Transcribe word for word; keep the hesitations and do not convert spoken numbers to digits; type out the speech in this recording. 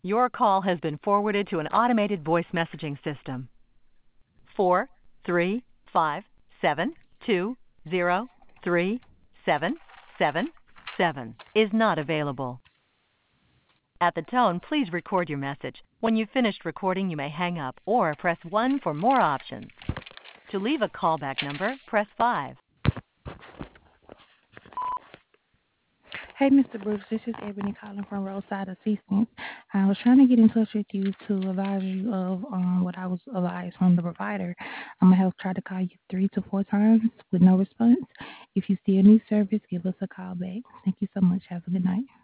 Your call has been forwarded to an automated voice messaging system. Four, three, five, seven, two, zero, three, seven, seven, seven is not available. At the tone, please record your message. When you've finished recording, you may hang up or press one for more options. To leave a callback number, press five. Hey, mister Brooks, this is Ebony calling from Roadside Assistance. I was trying to get in touch with you to advise you of um, what I was advised from the provider. I'm going to have tried to call you three to four times with no response. If you still need service, give us a call back. Thank you so much. Have a good night.